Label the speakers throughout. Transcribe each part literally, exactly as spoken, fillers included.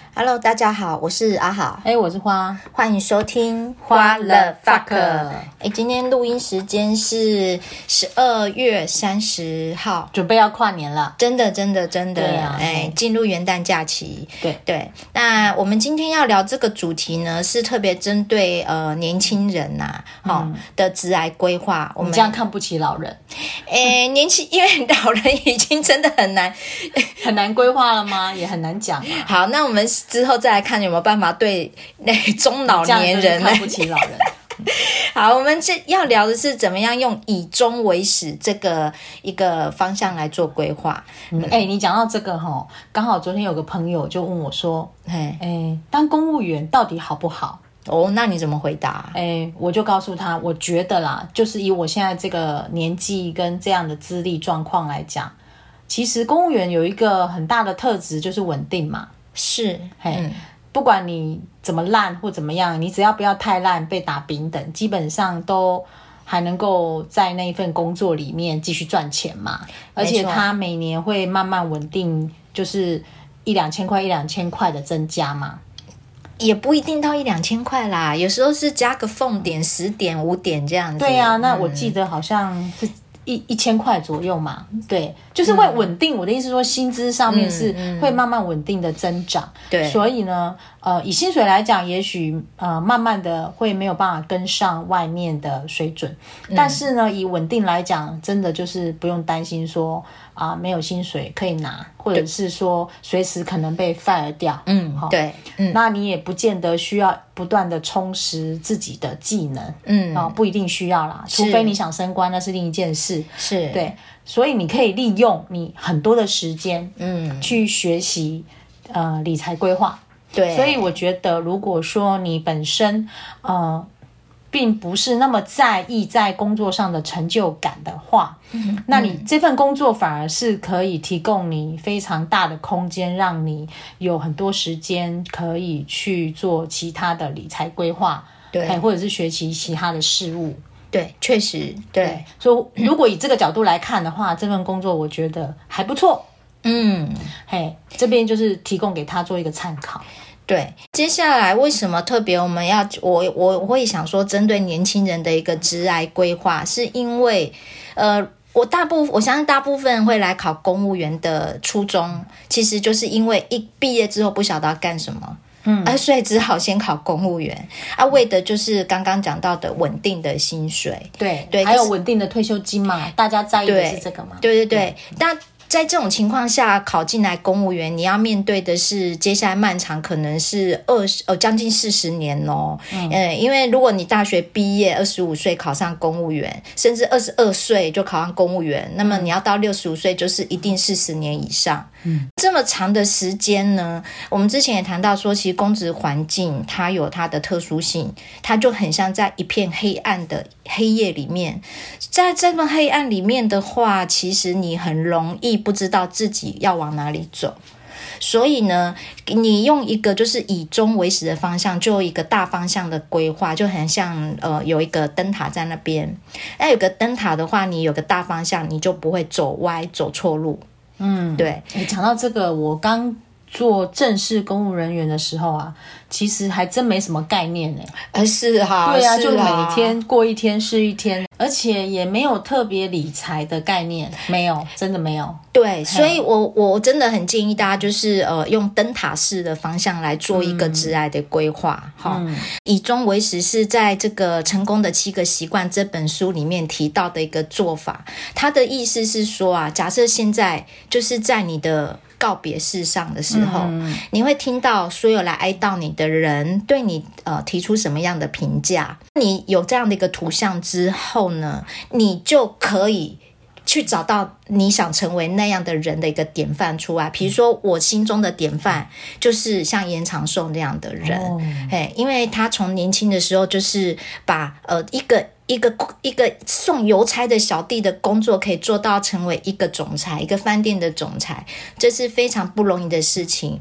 Speaker 1: Hello， 大家好，我是阿好，
Speaker 2: 哎、欸，我是花，
Speaker 1: 欢迎收听
Speaker 2: 花了 fuck。
Speaker 1: 哎，今天录音时间是十二月三十号，
Speaker 2: 准备要跨年了，
Speaker 1: 真的，真的，真的，
Speaker 2: 啊、
Speaker 1: 哎，进入元旦假期。
Speaker 2: 对
Speaker 1: 对，那我们今天要聊这个主题呢，是特别针对呃年轻人呐、啊，好、嗯、的职涯规划。我们
Speaker 2: 这样看不起老人，
Speaker 1: 哎，年轻，因为老人已经真的很难
Speaker 2: 很难规划了吗？也很难讲啊。
Speaker 1: 好，那我们之后再来看有没有办法对那中老年人
Speaker 2: 看不起老人。
Speaker 1: 好，我们这要聊的是怎么样用以终为始这个一个方向来做规划。
Speaker 2: 嗯，哎、欸，你讲到这个齁，刚好昨天有个朋友就问我说，哎、欸，当公务员到底好不好？
Speaker 1: 哦，那你怎么回答？
Speaker 2: 哎、欸，我就告诉他，我觉得啦，就是以我现在这个年纪跟这样的资历状况来讲，其实公务员有一个很大的特质就是稳定嘛。
Speaker 1: 是，
Speaker 2: 嘿、嗯，不管你怎么烂或怎么样，你只要不要太烂被打丙等，基本上都还能够在那一份工作里面继续赚钱嘛。而且他每年会慢慢稳定，就是一两千块一两千块的增加嘛。
Speaker 1: 也不一定到一两千块啦，有时候是加个俸点十点五点这样子。
Speaker 2: 对啊，那我记得好像是一一千块左右嘛。对，就是会稳定、嗯、我的意思说薪资上面是会慢慢稳定的增长、嗯嗯、对，所以呢呃，以薪水来讲也许呃慢慢的会没有办法跟上外面的水准、嗯、但是呢以稳定来讲真的就是不用担心说啊、呃、没有薪水可以拿，或者是说随时可能被 fire 掉。
Speaker 1: 嗯，对、
Speaker 2: 嗯，那你也不见得需要不断的充实自己的技能。嗯、哦、不一定需要啦，除非你想升官那是另一件事。是，对，所以你可以利用你很多的时间嗯去学习呃理财规划。对，所以我觉得如果说你本身呃并不是那么在意在工作上的成就感的话、嗯、那你这份工作反而是可以提供你非常大的空间，让你有很多时间可以去做其他的理财规划，对，或者是学习其他的事物。
Speaker 1: 对，确实 对, 对，
Speaker 2: 所以如果以这个角度来看的话、嗯、这份工作我觉得还不错。嗯，嘿，这边就是提供给他做一个参考。
Speaker 1: 对，接下来为什么特别我们要我我我会想说针对年轻人的一个职涯规划，是因为呃我大部我相信大部分人会来考公务员的初衷其实就是因为一毕业之后不晓得要干什么，嗯，啊，所以只好先考公务员啊，为的就是刚刚讲到的稳定的薪水，
Speaker 2: 对对，还有稳定的退休金嘛，大家在意的是这个嘛。
Speaker 1: 对对对对，但在这种情况下考进来公务员，你要面对的是接下来漫长可能是二十呃将近四十年哦。嗯、呃，因为如果你大学毕业二十五岁考上公务员，甚至二十二岁就考上公务员，那么你要到六十五岁就是一定四十年以上。嗯，这么长的时间呢，我们之前也谈到说，其实公职环境它有它的特殊性，它就很像在一片黑暗的黑夜里面，在这么黑暗里面的话，其实你很容易不知道自己要往哪里走。所以呢，你用一个就是以终为始的方向，就有一个大方向的规划，就很像呃有一个灯塔在那边。那有个灯塔的话，你有个大方向，你就不会走歪走错路。嗯，对。
Speaker 2: 你讲到这个，我刚做正式公务人员的时候啊，其实还真没什么概念呢、欸。
Speaker 1: 呃，是哈，
Speaker 2: 对啊，
Speaker 1: 是
Speaker 2: 就每天过一天是一天，而且也没有特别理财的概念，没有，真的没有。
Speaker 1: 对，所以我我真的很建议大家就是呃用灯塔式的方向来做一个职涯的规划哈、嗯。以终为始是在这个成功的七个习惯这本书里面提到的一个做法，它的意思是说啊，假设现在就是在你的告别式上的时候、嗯、你会听到所有来哀悼你的人对你呃提出什么样的评价，你有这样的一个图像之后呢，你就可以去找到你想成为那样的人的一个典范出来。比如说我心中的典范就是像严长寿那样的人、哦、因为他从年轻的时候就是把呃一个一个一个送邮差的小弟的工作可以做到成为一个总裁，一个饭店的总裁，这是非常不容易的事情。他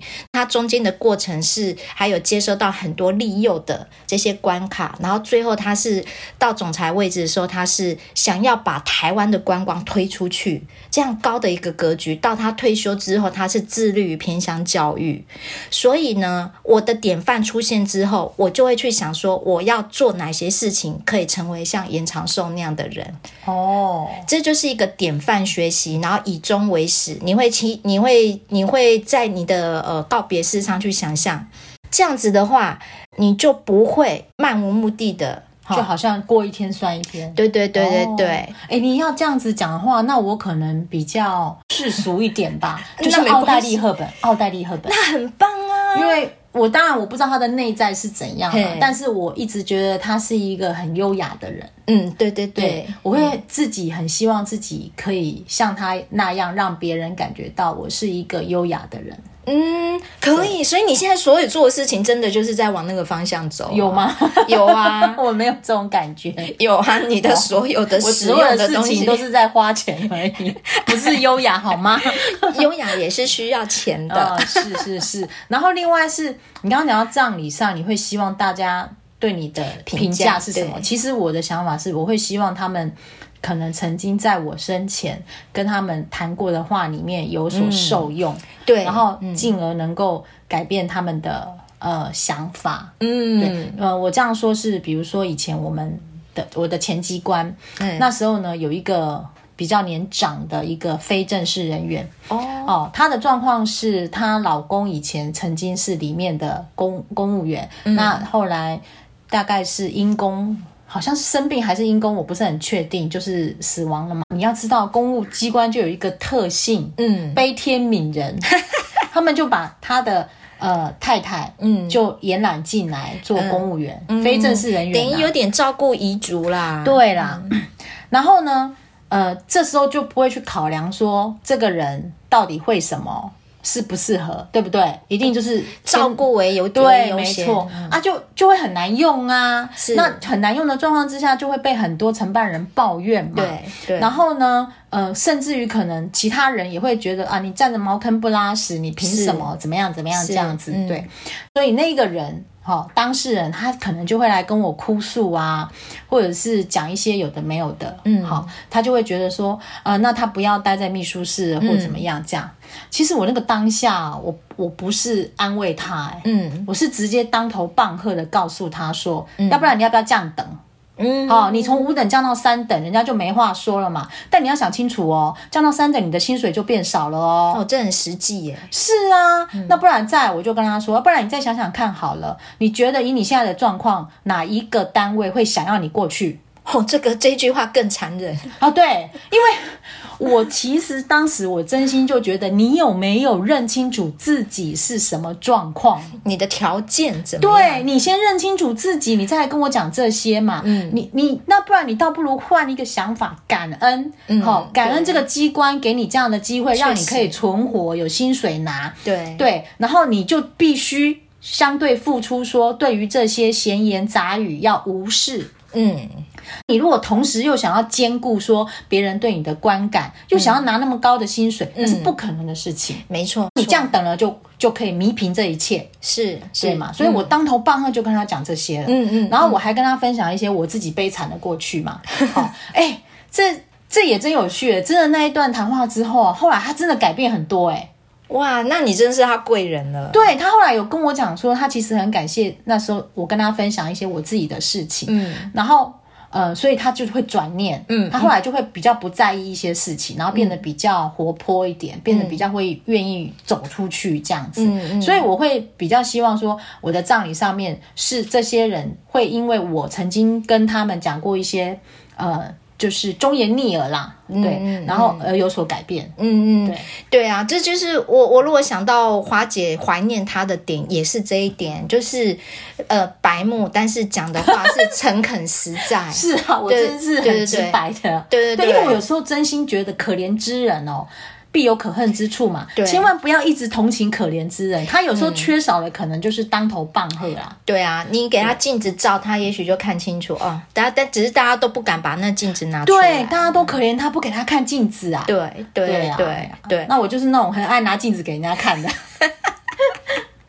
Speaker 1: 中间的过程是还有接收到很多利诱的这些关卡，然后最后他是到总裁位置的时候，他是想要把台湾的观光推出去，这样高的一个格局。到他退休之后，他是致力于偏乡教育，所以呢，我的典范出现之后，我就会去想说，我要做哪些事情可以成为像严长寿那样的人。
Speaker 2: 哦，
Speaker 1: 这就是一个典范学习，然后以终为始，你会你会你会在你的呃告别式上去想象，这样子的话，你就不会漫无目的的。
Speaker 2: 就好像过一天算一天。
Speaker 1: 对对对对对。
Speaker 2: 哎、哦欸，你要这样子讲的话，那我可能比较世俗一点吧，就是奥黛丽·赫本。奥黛丽·赫本，
Speaker 1: 那很棒啊！
Speaker 2: 因为我当然我不知道她的内在是怎样，但是我一直觉得她是一个很优雅的人。
Speaker 1: 嗯，对对 对,
Speaker 2: 对，我会自己很希望自己可以像她那样，让别人感觉到我是一个优雅的人。
Speaker 1: 嗯，可以。所以你现在所有做的事情，真的就是在往那个方向走、啊，
Speaker 2: 有吗？
Speaker 1: 有啊，
Speaker 2: 我没有这种感觉。
Speaker 1: 有啊，你的所有的使用的东西
Speaker 2: 都是在花钱而已，不是优雅好吗？
Speaker 1: 优雅也是需要钱的，
Speaker 2: 呃、是是是。然后另外是你刚刚讲到葬礼上，你会希望大家对你的评价是什么？其实我的想法是，我会希望他们可能曾经在我生前跟他们谈过的话里面有所受用，嗯、对，然后进而能够改变他们的呃想法。嗯，对，呃，我这样说是，比如说以前我们的我的前机关，嗯、那时候呢有一个比较年长的一个非正式人员哦哦，她的状况是她老公以前曾经是里面的公公务员，嗯、那后来大概是因公。好像是生病还是因公，我不是很确定，就是死亡了嘛。你要知道公务机关就有一个特性，嗯，悲天悯人，他们就把他的呃太太嗯就延揽进来做公务员，嗯、非正式人员、啊，
Speaker 1: 等于有点照顾遗族啦。
Speaker 2: 对啦，嗯、然后呢，呃，这时候就不会去考量说这个人到底会什么。适不适合，对不对？一定就是
Speaker 1: 照顾为有
Speaker 2: 对，没错、嗯、啊，就就会很难用啊。
Speaker 1: 是
Speaker 2: 那很难用的状况之下，就会被很多承办人抱怨嘛。
Speaker 1: 对对。
Speaker 2: 然后呢，呃，甚至于可能其他人也会觉得啊，你站着茅坑不拉屎，你凭什么怎么样怎么样这样子？嗯、对。所以那个人。哦、当事人他可能就会来跟我哭诉啊，或者是讲一些有的没有的，嗯，好，他就会觉得说，呃，那他不要待在秘书室或怎么样这样。嗯、其实我那个当下，我我不是安慰他、欸，嗯，我是直接当头棒喝的告诉他说，嗯、要不然你要不要这样等？嗯，哦，你从五等降到三等，人家就没话说了嘛。但你要想清楚哦，降到三等，你的薪水就变少了哦。
Speaker 1: 哦，这很实际耶。
Speaker 2: 是啊，嗯、那不然再我就跟他说，不然你再想想看好了，你觉得以你现在的状况，哪一个单位会想要你过去？
Speaker 1: 哦，这个这句话更残忍
Speaker 2: 啊！对，因为我其实当时我真心就觉得，你有没有认清楚自己是什么状况？
Speaker 1: 你的条件怎么
Speaker 2: 样？对，你先认清楚自己，你再来跟我讲这些嘛。嗯，你你那不然你倒不如换一个想法，感恩，嗯，好、哦，感恩这个机关给你这样的机会，让你可以存活，有薪水拿。对对，然后你就必须相对付出说，对于这些闲言杂语要无视。嗯。你如果同时又想要兼顾说别人对你的观感，又想要拿那么高的薪水，嗯、那是不可能的事情。
Speaker 1: 没错，
Speaker 2: 你这样等了就就可以弥平这一切，
Speaker 1: 是
Speaker 2: 对嘛？所以我当头棒喝就跟他讲这些了。嗯嗯，然后我还跟他分享一些我自己悲惨的过去嘛。好、哦，哎，这这也真有趣，真的那一段谈话之后，后来他真的改变很多，哎。
Speaker 1: 哇，那你真是他贵人了。
Speaker 2: 对，他后来有跟我讲说，他其实很感谢那时候我跟他分享一些我自己的事情，嗯，然后。呃，所以他就会转念，嗯，他后来就会比较不在意一些事情，然后变得比较活泼一点，嗯、变得比较会愿意走出去这样子。嗯嗯，所以我会比较希望说，我的葬礼上面是这些人会因为我曾经跟他们讲过一些，呃。就是忠言逆耳啦，对，嗯、然后呃有所改变，
Speaker 1: 嗯嗯，对对啊，这就是我我如果想到华姐怀念她的点，也是这一点，就是呃白目，但是讲的话是诚恳实在，
Speaker 2: 是啊，我真是很直白的，
Speaker 1: 对对 对, 对, 对, 对，
Speaker 2: 因为我有时候真心觉得可怜之人哦。必有可恨之处嘛，千万不要一直同情可怜之人，他有时候缺少的可能就是当头棒喝啦。
Speaker 1: 对啊，你给他镜子照，他也许就看清楚哦。大家但只是大家都不敢把那镜子拿出来，
Speaker 2: 对，大家都可怜他，不给他看镜子啊。
Speaker 1: 对对对 对,
Speaker 2: 对,
Speaker 1: 对，
Speaker 2: 那我就是那种很爱拿镜子给人家看的。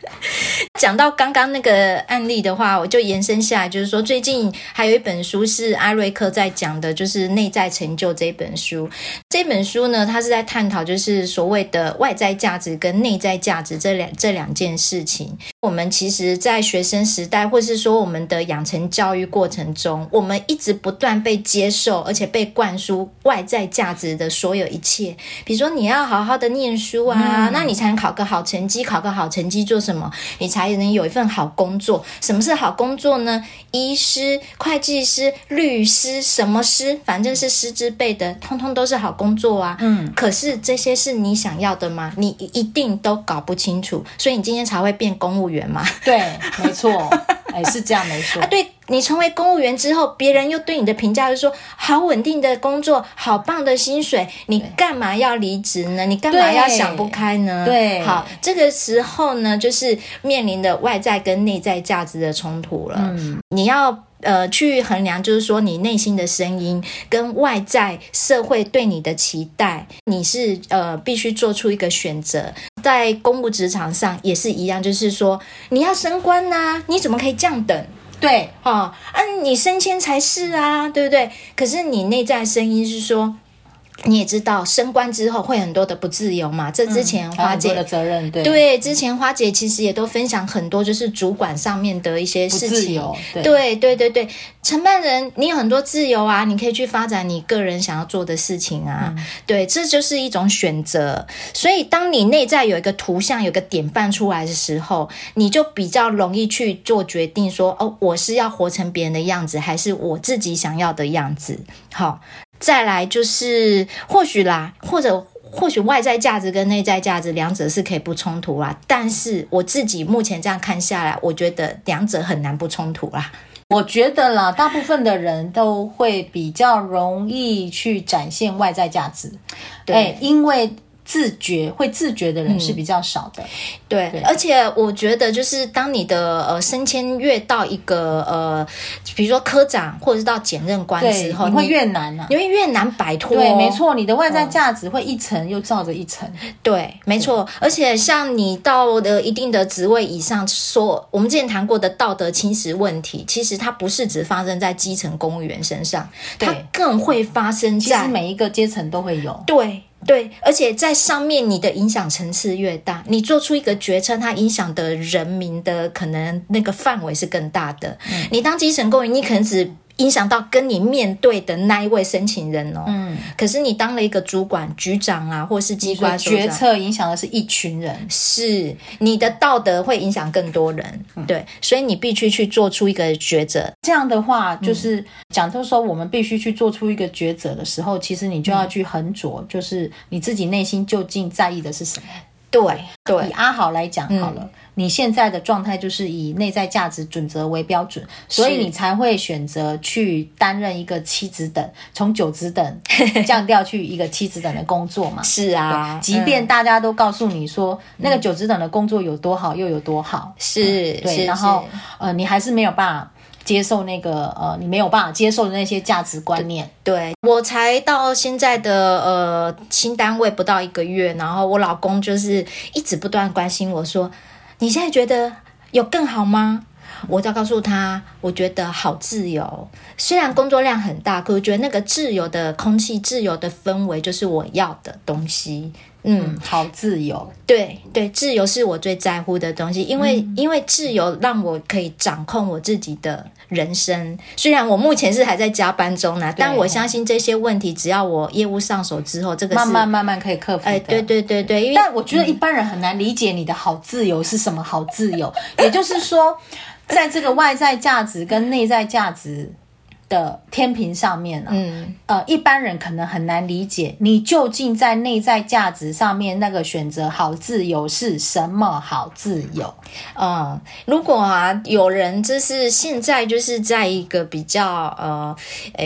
Speaker 1: 讲到刚刚那个案例的话，我就延伸下来，就是说最近还有一本书是艾瑞克在讲的，就是内在成就这本书。这本书呢，它是在探讨就是所谓的外在价值跟内在价值这两这两件事情。我们其实在学生时代，或是说我们的养成教育过程中，我们一直不断被接受而且被灌输外在价值的所有一切。比如说你要好好的念书啊、嗯、那你才能考个好成绩，考个好成绩做什么？你才能有一份好工作。什么是好工作呢？医师、会计师、律师，什么师，反正是师资辈的通通都是好工作啊。嗯，可是这些是你想要的吗？你一定都搞不清楚，所以你今天才会变公务员嘛。
Speaker 2: 对，没错。哎，是这样没错、
Speaker 1: 啊、对，你成为公务员之后，别人又对你的评价就是说好稳定的工作，好棒的薪水，你干嘛要离职呢？你干嘛要想不开呢？
Speaker 2: 对，
Speaker 1: 好，这个时候呢，就是面临的外在跟内在价值的冲突了。嗯，你要呃去衡量，就是说你内心的声音跟外在社会对你的期待，你是呃必须做出一个选择。在公务职场上也是一样，就是说你要升官啊，你怎么可以这样等？
Speaker 2: 对，
Speaker 1: 哦，啊，你升迁才是啊，对不对？可是你内在声音是说，你也知道升官之后会很多的不自由嘛，这之前花姐、
Speaker 2: 嗯、的责任，对
Speaker 1: 对，之前花姐其实也都分享很多就是主管上面的一些事情，
Speaker 2: 不自由，对
Speaker 1: 对对对对，承办人你有很多自由啊，你可以去发展你个人想要做的事情啊、嗯、对，这就是一种选择。所以当你内在有一个图像，有一个典范出来的时候，你就比较容易去做决定说，哦，我是要活成别人的样子，还是我自己想要的样子。好，再来就是或许啦，或者或许外在价值跟内在价值两者是可以不冲突啦，但是我自己目前这样看下来，我觉得两者很难不冲突啦。
Speaker 2: 我觉得啦，大部分的人都会比较容易去展现外在价值，对，因为自觉会自觉的人是比较少的、嗯、
Speaker 1: 对, 对，而且我觉得就是当你的呃升迁越到一个呃比如说科长或者是到检任官之后，
Speaker 2: 你会越难啊，
Speaker 1: 你会越难摆脱、哦、
Speaker 2: 对，没错，你的外在价值会一层又罩着一层、
Speaker 1: 嗯、对，没错。而且像你到了一定的职位以上，说我们之前谈过的道德侵蚀问题，其实它不是只发生在基层公务员身上，它更会发生在
Speaker 2: 其实每一个阶层都会有，
Speaker 1: 对对，而且在上面你的影响层次越大，你做出一个决策，它影响的人民的可能那个范围是更大的、嗯、你当基层公务员，你可能只影响到跟你面对的那一位申请人哦。嗯，可是你当了一个主管、局长啊，或是机关首长，
Speaker 2: 决策影响的是一群人，
Speaker 1: 是你的道德会影响更多人、嗯、对，所以你必须去做出一个抉择。
Speaker 2: 这样的话就是讲就是说我们必须去做出一个抉择的时候，其实你就要去衡酌、嗯、就是你自己内心究竟在意的是什么。
Speaker 1: 对对，
Speaker 2: 以阿豪来讲好了、嗯，你现在的状态就是以内在价值准则为标准，所以你才会选择去担任一个七职等，从九职等降调去一个七职等的工作嘛。
Speaker 1: 是啊，
Speaker 2: 即便大家都告诉你说、嗯、那个九职等的工作有多好又有多好，
Speaker 1: 是、
Speaker 2: 嗯、对是，然后呃，你还是没有办法接受那个呃，你没有办法接受的那些价值观念。
Speaker 1: 对，我才到现在的呃新单位不到一个月，然后我老公就是一直不断关心我说，你现在觉得有更好吗？我就告诉他，我觉得好自由，虽然工作量很大，可我觉得那个自由的空气、自由的氛围就是我要的东西。嗯，
Speaker 2: 好自由，
Speaker 1: 对对，自由是我最在乎的东西，因为、嗯、因为自由让我可以掌控我自己的人生。虽然我目前是还在加班中呢，但我相信这些问题，只要我业务上手之后，这个是
Speaker 2: 慢慢慢慢可以克服的。
Speaker 1: 哎，对对对对，因为
Speaker 2: 但我觉得一般人很难理解你的好自由是什么好自由，也就是说，在这个外在价值跟内在价值的天平上面啊，嗯，呃，一般人可能很难理解你究竟在内在价值上面那个选择好自由是什么好自由。
Speaker 1: 嗯，如果啊有人就是现在就是在一个比较呃诶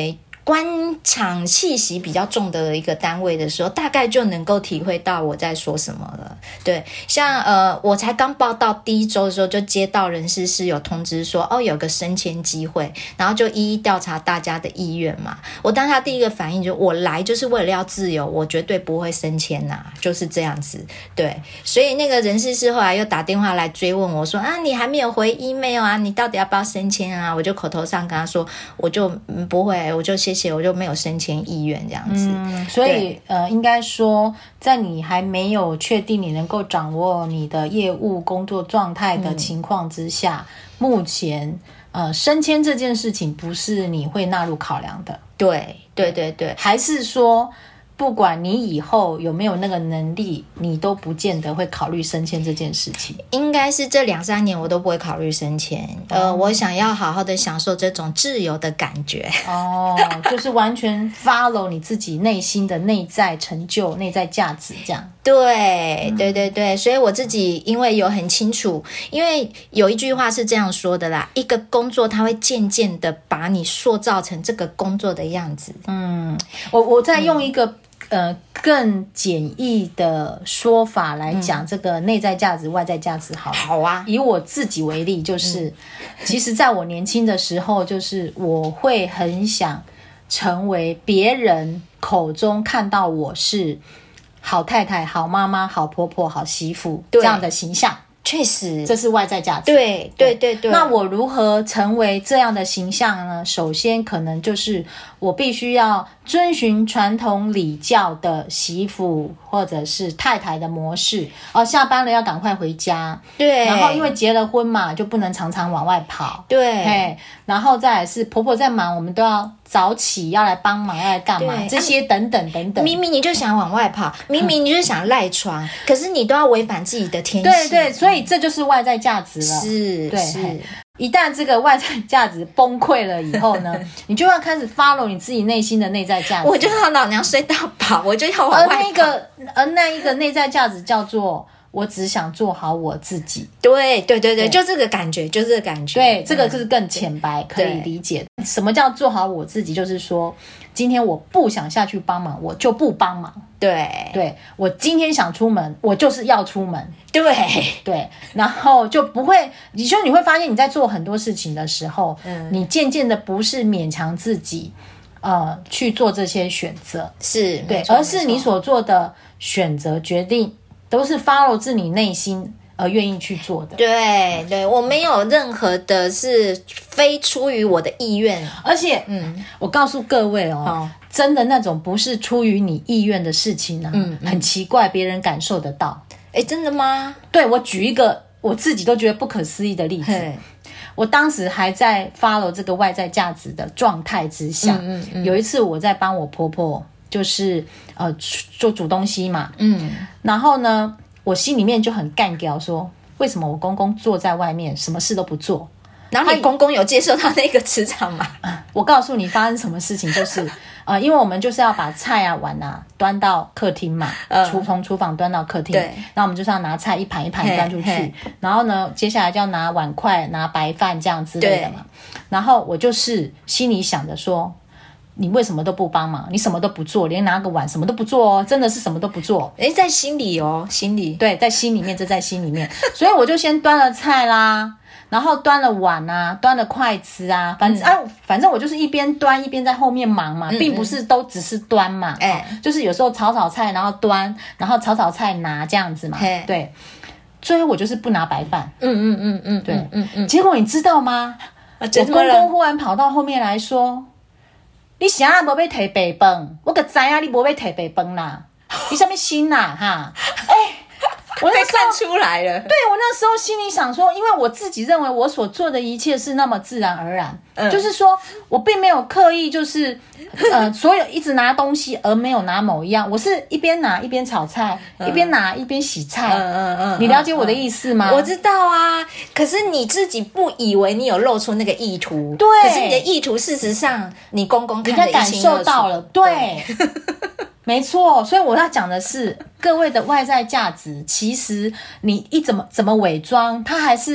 Speaker 1: 官场气息比较重的一个单位的时候，大概就能够体会到我在说什么了。对，像呃，我才刚报到第一周的时候，就接到人事室有通知说，哦，有个升迁机会，然后就一一调查大家的意愿嘛。我当下第一个反应就，我来就是为了要自由，我绝对不会升迁呐、啊，就是这样子。对，所以那个人事室后来又打电话来追问我说，啊，你还没有回 email 啊，你到底要不要升迁啊？我就口头上跟他说，我就、嗯、不会，我就谢谢，我就没有升迁意愿这样子。
Speaker 2: 嗯，所以呃，应该说，在你还没有确定你能够掌握你的业务工作状态的情况之下，嗯、目前呃升迁这件事情不是你会纳入考量的。
Speaker 1: 对对对对，
Speaker 2: 还是说，不管你以后有没有那个能力，你都不见得会考虑升迁这件事情。
Speaker 1: 应该是这两三年我都不会考虑升迁。呃，我想要好好的享受这种自由的感觉。
Speaker 2: 哦，就是完全 follow 你自己内心的内在成就、内在价值这样。
Speaker 1: 对对对对，所以我自己因为有很清楚，因为有一句话是这样说的啦，一个工作它会渐渐的把你塑造成这个工作的样子。
Speaker 2: 嗯，我我再用一个、嗯、呃更简易的说法来讲、嗯、这个内在价值外在价值好了。
Speaker 1: 好啊，
Speaker 2: 以我自己为例，就是、嗯、其实在我年轻的时候，就是我会很想成为别人口中看到我是好太太、好妈妈、好婆婆、好媳妇这样的形象。
Speaker 1: 确实，
Speaker 2: 这是外在价值。
Speaker 1: 对对对对。
Speaker 2: 那我如何成为这样的形象呢？首先可能就是我必须要遵循传统礼教的媳妇或者是太太的模式。哦，下班了要赶快回家。
Speaker 1: 对。
Speaker 2: 然后因为结了婚嘛，就不能常常往外跑。
Speaker 1: 对。
Speaker 2: 然后再来是婆婆在忙，我们都要早起要来帮忙，要来干嘛？这些等等等等。
Speaker 1: 明明你就想往外跑，明明你就想赖床，嗯、可是你都要违反自己的天性。
Speaker 2: 对对，所以这就是外在价值了。
Speaker 1: 是，
Speaker 2: 对，
Speaker 1: 是。
Speaker 2: 一旦这个外在价值崩溃了以后呢，你就要开始 follow 你自己内心的内在价值。
Speaker 1: 我就要老娘睡到饱，我就要往外跑。
Speaker 2: 而那个，而那一个内在价值叫做。我只想做好我自己。
Speaker 1: 对对对对，就这个感觉，就这个感觉。
Speaker 2: 对，这个是更浅白，可以理解。什么叫做好我自己？就是说，今天我不想下去帮忙，我就不帮忙。
Speaker 1: 对
Speaker 2: 对，我今天想出门，我就是要出门。
Speaker 1: 对
Speaker 2: 对，然后就不会，你就你会发现你在做很多事情的时候，嗯，你渐渐的不是勉强自己，呃，去做这些选择，
Speaker 1: 是
Speaker 2: 对，而是你所做的选择决定。都是 follow 自你内心而愿意去做的。
Speaker 1: 对对，我没有任何的是非出于我的意愿，
Speaker 2: 而且，嗯，我告诉各位哦，哦真的那种不是出于你意愿的事情啊，嗯，很奇怪，别人感受得到。
Speaker 1: 哎，真的吗？
Speaker 2: 对，我举一个我自己都觉得不可思议的例子。我当时还在 follow 这个外在价值的状态之下，嗯嗯嗯有一次我在帮我婆婆。就是呃做煮东西嘛，嗯，然后呢，我心里面就很干掉说，为什么我公公坐在外面什么事都不做？
Speaker 1: 然后你公公有接受到那个磁场吗？
Speaker 2: 我告诉你发生什么事情，就是呃，因为我们就是要把菜啊碗啊端到客厅嘛，呃、厨从厨房端到客厅，对，然后我们就是要拿菜一盘一盘端出去，然后呢，接下来就要拿碗筷、拿白饭这样之类的嘛，然后我就是心里想着说。你为什么都不帮忙？你什么都不做，连拿个碗什么都不做哦，真的是什么都不做。
Speaker 1: 诶，在心里哦，心里
Speaker 2: 对，在心里面，这在心里面。所以我就先端了菜啦，然后端了碗啊，端了筷子啊，反正、嗯、啊，反正我就是一边端一边在后面忙嘛，嗯嗯并不是都只是端嘛，哎、欸，就是有时候炒炒菜，然后端，然后炒炒菜拿这样子嘛，对。最后我就是不拿白饭，
Speaker 1: 嗯嗯嗯嗯，
Speaker 2: 对，
Speaker 1: 嗯嗯嗯。
Speaker 2: 结果你知道吗？啊、我公公忽然跑到后面来说。你啥也无要提白饭，我就知道你无要提白饭啦。你什么心啦哈？哎、欸，我那时候
Speaker 1: 看出来了。
Speaker 2: 对，我那时候心里想说，因为我自己认为我所做的一切是那么自然而然，嗯、就是说我并没有刻意就是呃，所有一直拿东西而没有拿某一样，我是一边拿一边炒菜，嗯、一边拿一边洗菜。嗯嗯嗯，你了解我的意思吗？
Speaker 1: 我知道啊，可是你自己不以为你有露出那个意图，
Speaker 2: 对，
Speaker 1: 可是你的意图事实上你公公看得一清二楚，
Speaker 2: 感受到了，对。对没错，所以我要讲的是，各位的外在价值，其实你一怎么怎么伪装，它还是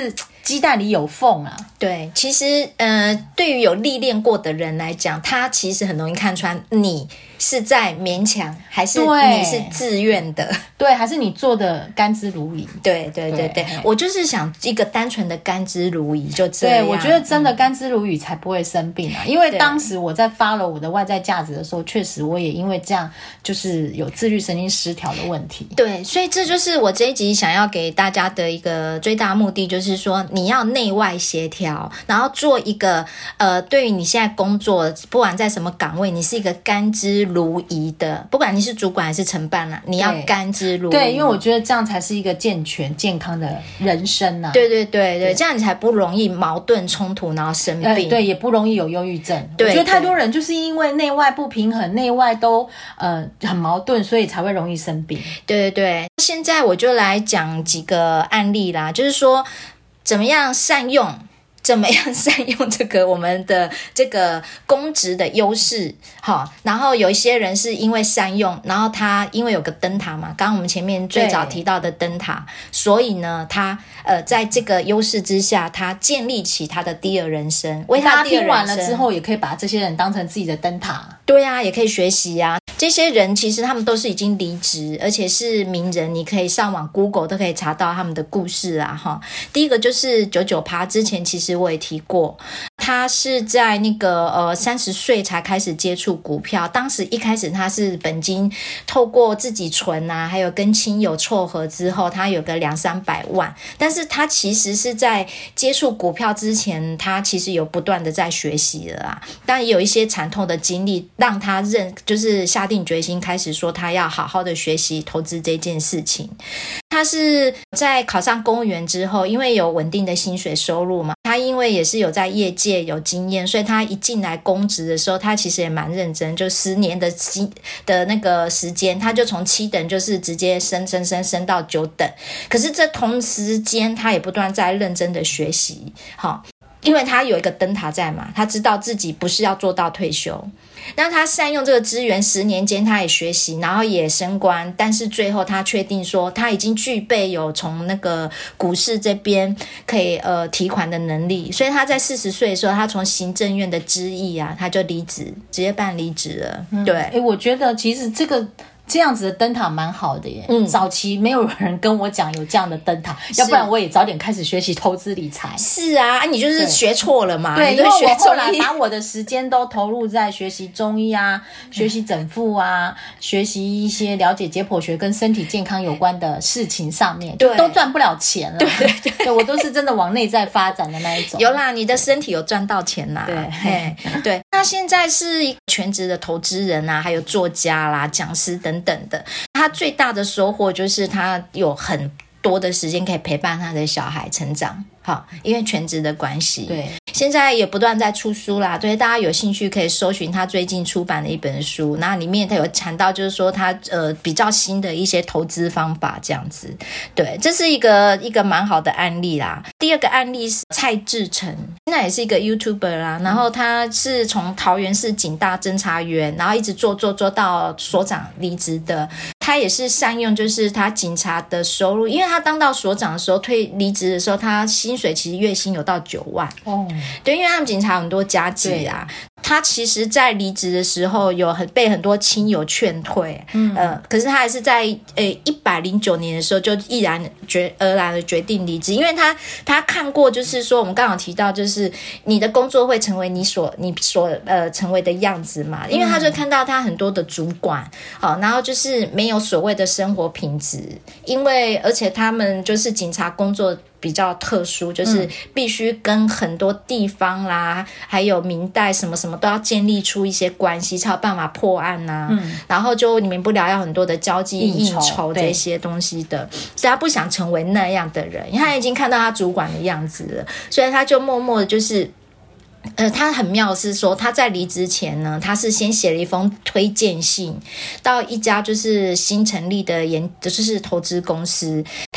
Speaker 2: 鸡蛋里有缝啊。
Speaker 1: 对，其实呃，对于有历练过的人来讲，他其实很容易看穿你是在勉强，还是你是自愿的，
Speaker 2: 对，还是你做的甘之如饴。
Speaker 1: 对对对 对, 对，我就是想一个单纯的甘之如饴，就这样。
Speaker 2: 对，我觉得真的甘之如饴才不会生病啊。嗯、因为当时我在 follow 我的外在价值的时候，确实我也因为这样就是有自律神经失调的问题。
Speaker 1: 对，所以这就是我这一集想要给大家的一个最大目的，就是说你要内外协调，然后做一个呃，对于你现在工作，不管在什么岗位，你是一个甘之如饴的，不管你是主管还是承办啊，你要甘之如饴。
Speaker 2: 对，因为我觉得这样才是一个健全健康的人生啊。
Speaker 1: 对对对 对, 对，这样你才不容易矛盾冲突，然后生病。呃、
Speaker 2: 对，也不容易有忧郁症。对，我觉得太多人就是因为内外不平衡，内外都呃很矛盾，所以才会容易生病。
Speaker 1: 对对对，现在我就来讲几个案例啦，就是说怎么样善用。怎么样善用这个我们的这个公职的优势，好，然后有一些人是因为善用，然后他因为有个灯塔嘛，刚刚我们前面最早提到的灯塔，所以呢，他呃在这个优势之下，他建立起他的第二人生，为他第二人生。
Speaker 2: 听完了之后，也可以把这些人当成自己的灯塔。
Speaker 1: 对啊，也可以学习啊。这些人其实他们都是已经离职，而且是名人，你可以上网 Google 都可以查到他们的故事啊哈。第一个就是九九趴，之前其实我也提过，他是在那个呃三十岁才开始接触股票，当时一开始他是本金透过自己存啊，还有跟亲友撮合之后，他有个两三百万，但是他其实是在接触股票之前，他其实有不断的在学习了啊，但也有一些惨痛的经历让他认就是下定决心开始说他要好好的学习投资这件事情。他是在考上公务员之后，因为有稳定的薪水收入嘛，他因为也是有在业界有经验，所以他一进来公职的时候，他其实也蛮认真，就十年的的那个时间，他就从七等就是直接升升升升到九等。可是这同时间他也不断在认真的学习，好，因为他有一个灯塔在嘛，他知道自己不是要做到退休。那他善用这个资源，十年间他也学习，然后也升官，但是最后他确定说他已经具备有从那个股市这边可以呃提款的能力，所以他在四十岁的时候，他从行政院的知议啊，他就离职，直接办离职了。嗯、对，
Speaker 2: 哎，我觉得其实这个。这样子的灯塔蛮好的耶，嗯，早期没有人跟我讲有这样的灯塔，要不然我也早点开始学习投资理财。
Speaker 1: 是啊，你就是学错了嘛。
Speaker 2: 对，因为我后来把我的时间都投入在学习中医啊、学习整复啊、学习一些了解解剖学跟身体健康有关的事情上面，对，都赚不了钱了。
Speaker 1: 对对对，
Speaker 2: 对我都是真的往内在发展的那一种。
Speaker 1: 有啦，你的身体有赚到钱啦。对，对，他现在是一个全职的投资人啊，还有作家啦、讲师等等的。他最大的收获就是他有很多的时间可以陪伴他的小孩成长，好，因为全职的关系。对，现在也不断在出书啦，所以大家有兴趣可以搜寻他最近出版的一本书，那里面他有谈到就是说他呃比较新的一些投资方法这样子。对，这是一个一个蛮好的案例啦。第二个案例是蔡志成，那也是一个 YouTuber 啦，然后他是从桃园市警大侦查员，然后一直做做做到所长离职的。他也是善用就是他警察的收入，因为他当到所长的时候，退离职的时候，他薪水其实月薪有到九万。哦，对，因为他们警察有很多加级啊。他其实在离职的时候有很被很多亲友劝退，嗯，呃，可是他还是在呃一百零九年的时候就毅然决而然的决定离职，因为他他看过就是说我们刚刚有提到就是你的工作会成为你所你所呃成为的样子嘛，因为他就看到他很多的主管，好、呃，然后就是没有所谓的生活品质，因为而且他们就是警察工作比较特殊，就是必须跟很多地方啦、嗯、还有民代什么什么都要建立出一些关系才有办法破案啊、嗯、然后就你免不了要很多的交际应酬这些东西的，所以他不想成为那样的人，因为他已经看到他主管的样子了，所以他就默默的就是呃，他很妙是说他在离职前呢，他是先写了一封推荐信到一家就是新成立的研就是投资公司，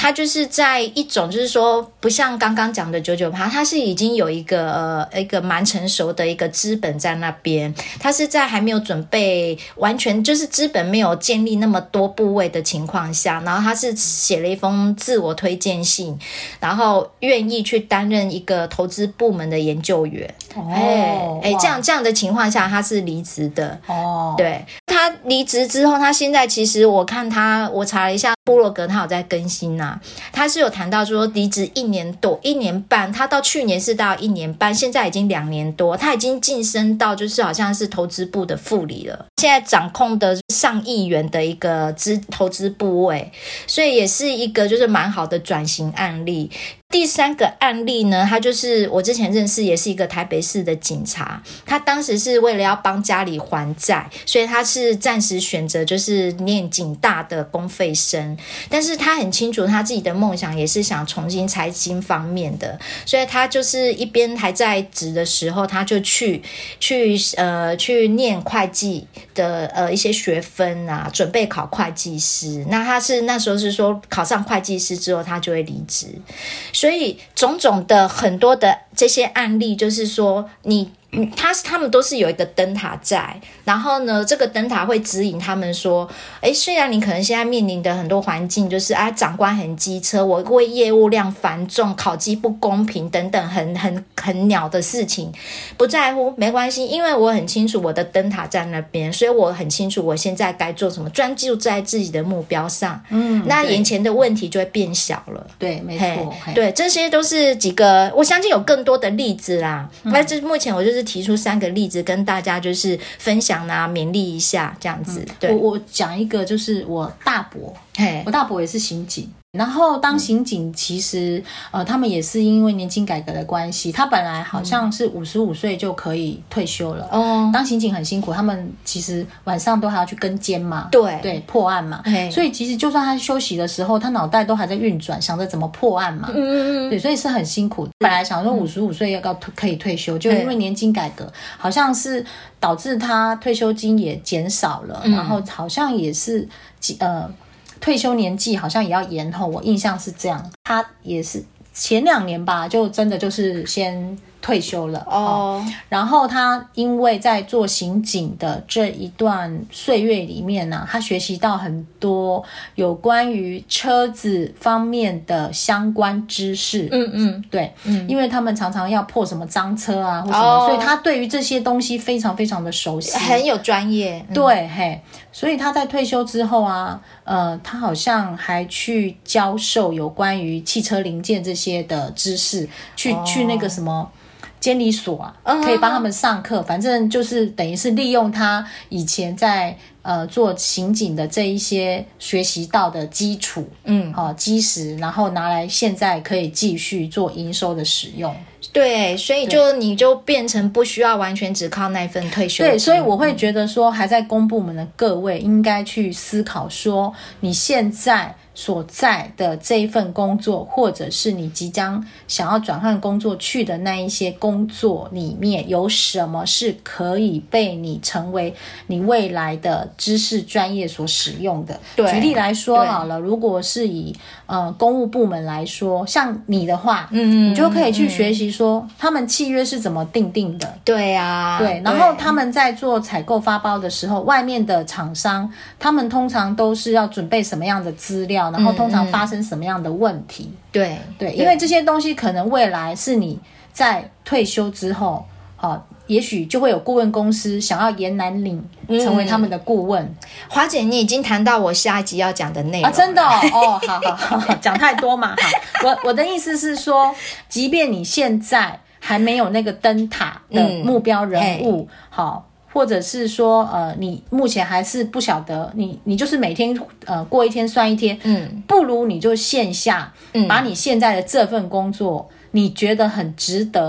Speaker 1: 它就是在一种就是说不像刚刚讲的九九趴，它是已经有一个呃一个蛮成熟的一个资本在那边，它是在还没有准备完全就是资本没有建立那么多部位的情况下，然后他是写了一封自我推荐信，然后愿意去担任一个投资部门的研究员。哦，哎哎，这样这样的情况下，他是离职的。哦，对，他离职之后，他现在其实我看他，我查了一下部落格，他有在更新啊，他是有谈到说离职一年多、一年半，他到去年是到一年半，现在已经两年多，他已经晋升到就是好像是投资部的副理了，现在掌控的上亿元的一个资投资部位，所以也是一个就是蛮好的转型案例。第三个案例呢，他就是我之前认识，也是一个台北市的警察，他当时是为了要帮家里还债，所以他是暂时选择就是念警大的公费生，但是他很清楚他自己的梦想也是想重新财经方面的，所以他就是一边还在职的时候，他就去去呃去念会计的呃一些学分啊，准备考会计师。那他是那时候是说考上会计师之后，他就会离职。所以种种的很多的这些案例，就是说你他他们都是有一个灯塔在，然后呢这个灯塔会指引他们说，诶，虽然你可能现在面临的很多环境就是啊长官很机车，我为业务量繁重，考绩不公平等等很很很鸟的事情，不在乎没关系，因为我很清楚我的灯塔在那边，所以我很清楚我现在该做什么，专注在自己的目标上，嗯，那眼前的问题就会变小了。
Speaker 2: 对，没错，
Speaker 1: 对，这些都是几个，我相信有更多的例子啦。那、嗯、这目前我就是提出三个例子跟大家就是分享啊，勉励一下这样子。嗯、对，
Speaker 2: 我我讲一个，就是我大伯，我大伯也是刑警。然后当刑警其实、嗯、呃，他们也是因为年金改革的关系，他本来好像是五十五岁就可以退休了。哦、嗯，当刑警很辛苦，他们其实晚上都还要去跟监嘛，
Speaker 1: 对
Speaker 2: 对，破案嘛。所以其实就算他休息的时候，他脑袋都还在运转，想着怎么破案嘛。嗯嗯对，所以是很辛苦。本来想说五十五岁要到可以退休，嗯、就因为年金改革，好像是导致他退休金也减少了，嗯、然后好像也是呃。退休年纪好像也要延后，我印象是这样。他也是前两年吧，就真的就是先退休了哦。Oh. 然后他因为在做刑警的这一段岁月里面呢、啊，他学习到很多有关于车子方面的相关知识。嗯嗯，对，嗯，因为他们常常要破什么赃车啊或什么， oh. 所以他对于这些东西非常非常的熟悉，
Speaker 1: 很有专业。
Speaker 2: 嗯、对，嘿，所以他在退休之后啊，呃，他好像还去教授有关于汽车零件这些的知识，去、oh. 去那个什么。监理所啊，可以帮他们上课， uh-huh. 反正就是等于是利用他以前在呃做刑警的这一些学习到的基础，嗯，好、哦、基石，然后拿来现在可以继续做营收的使用。
Speaker 1: 对，所以就你就变成不需要完全只靠那份退休金。
Speaker 2: 对，所以我会觉得说，还在公部门的各位应该去思考说，你现在所在的这一份工作，或者是你即将想要转换工作去的那一些工作里面，有什么是可以被你成为你未来的知识专业所使用的。对，举例来说好了，如果是以呃公务部门来说，像你的话，嗯，你就可以去学习说、嗯、他们契约是怎么订定的。
Speaker 1: 对啊，
Speaker 2: 对，然后他们在做采购发包的时候，外面的厂商他们通常都是要准备什么样的资料，然后通常发生什么样的问题。嗯嗯对对，因为这些东西可能未来是你在退休之后、哦、也许就会有顾问公司想要延揽你成为他们的顾问、嗯、
Speaker 1: 华姐你已经谈到我下一集要讲的内容啊，
Speaker 2: 真的 哦, 哦好好好，讲太多嘛。好，我我的意思是说，即便你现在还没有那个灯塔的目标人物、嗯、好，或者是说呃，你目前还是不晓得，你你就是每天呃过一天算一天，嗯，不如你就线下、嗯、把你现在的这份工作，你觉得很值得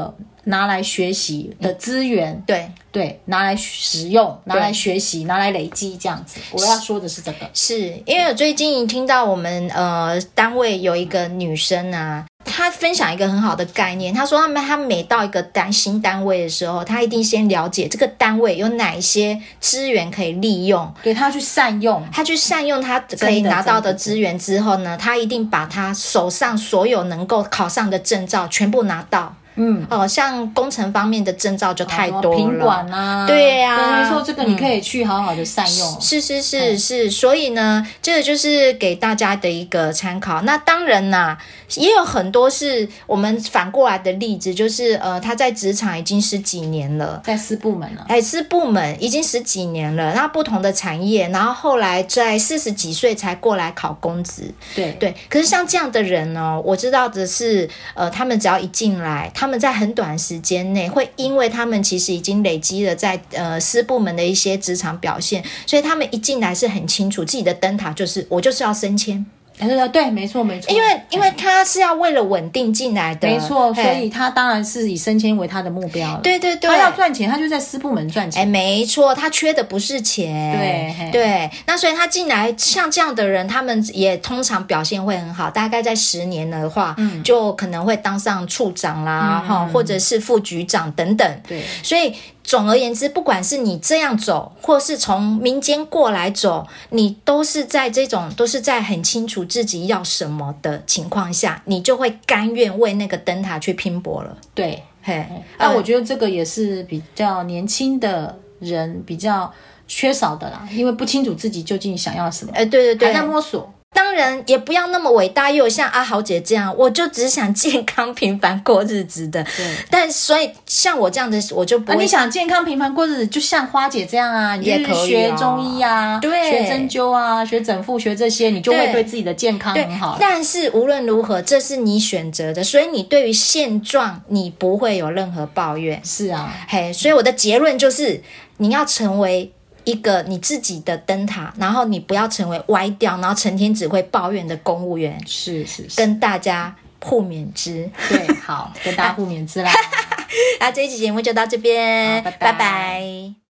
Speaker 2: 拿来学习的资源，
Speaker 1: 嗯、对
Speaker 2: 对，拿来使用，拿来学习，拿来累积，这样子。我要说的是这个，
Speaker 1: 是因为我最近听到我们呃单位有一个女生啊，她分享一个很好的概念，她说他们她每到一个单新单位的时候，她一定先了解这个单位有哪一些资源可以利用，
Speaker 2: 对，她去善用，
Speaker 1: 她去善用她可以拿到的资源之后呢，她一定把她手上所有能够考上的证照全部拿到。嗯，哦，像工程方面的证照就太多了，
Speaker 2: 品管啊，
Speaker 1: 对呀、啊，
Speaker 2: 没错，这个你可以去好好的善用。嗯、
Speaker 1: 是是是是，所以呢，这个就是给大家的一个参考。那当然啦，也有很多是我们反过来的例子，就是呃，他在职场已经十几年了，
Speaker 2: 在私部门了，
Speaker 1: 哎，私部门已经十几年了，那不同的产业，然后后来在四十几岁才过来考公职，
Speaker 2: 对
Speaker 1: 对。可是像这样的人呢，我知道的是，呃，他们只要一进来，他们在很短时间内会因为他们其实已经累积了在呃私部门的一些职场表现，所以他们一进来是很清楚自己的灯塔就是我就是要升迁。
Speaker 2: 对，没错没错，
Speaker 1: 因为因为他是要为了稳定进来的，
Speaker 2: 没错，所以他当然是以升迁为他的目标了。
Speaker 1: 对对对，
Speaker 2: 他要赚钱，他就在私部门赚钱。
Speaker 1: 哎，没错，他缺的不是钱。
Speaker 2: 对
Speaker 1: 对，那所以他进来像这样的人，他们也通常表现会很好，大概在十年的话，嗯、就可能会当上处长啦，哈、嗯，或者是副局长等等。
Speaker 2: 对，
Speaker 1: 所以。总而言之，不管是你这样走，或是从民间过来走，你都是在这种都是在很清楚自己要什么的情况下，你就会甘愿为那个灯塔去拼搏了。
Speaker 2: 对，
Speaker 1: 嘿，
Speaker 2: 但我觉得这个也是比较年轻的人比较缺少的啦，因为不清楚自己究竟想要什么，
Speaker 1: 哎，对对对，
Speaker 2: 还在摸索。
Speaker 1: 当然也不要那么伟大，又有像阿豪姐这样，我就只想健康平凡过日子的。
Speaker 2: 对，
Speaker 1: 但所以像我这样的，我就不会。
Speaker 2: 啊、你想健康平凡过日子，就像花姐这样啊，
Speaker 1: 也可以、哦、
Speaker 2: 学中医啊，
Speaker 1: 对，
Speaker 2: 学针灸啊，学整复，学这些，你就会对自己的健康很好。
Speaker 1: 但是无论如何，这是你选择的，所以你对于现状，你不会有任何抱怨。
Speaker 2: 是啊，
Speaker 1: 嘿，所以我的结论就是，你要成为一个你自己的灯塔，然后你不要成为歪掉，然后成天只会抱怨的公务员。
Speaker 2: 是是是，
Speaker 1: 跟大家互勉之。
Speaker 2: 对，好，跟大家互勉之啦。
Speaker 1: 那这一期节目就到这边，
Speaker 2: 拜拜。
Speaker 1: 拜拜。